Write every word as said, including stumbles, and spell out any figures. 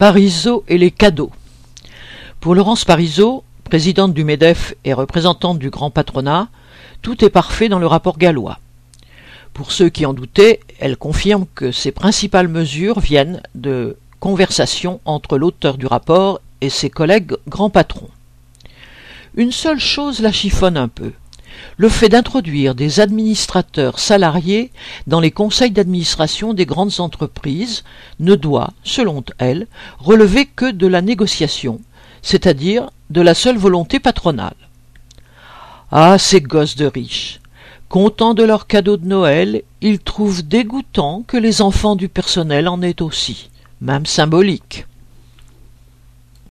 Parisot et les cadeaux. Pour Laurence Parisot, présidente du MEDEF et représentante du grand patronat, tout est parfait dans le rapport gallois. Pour ceux qui en doutaient, elle confirme que ses principales mesures viennent de conversations entre l'auteur du rapport et ses collègues grands patrons. Une seule chose la chiffonne un peu, le fait d'introduire des administrateurs salariés dans les conseils d'administration des grandes entreprises ne doit, selon elle, relever que de la négociation, c'est-à-dire de la seule volonté patronale. Ah, ces gosses de riches! Contents de leurs cadeaux de Noël, ils trouvent dégoûtant que les enfants du personnel en aient aussi, même symbolique.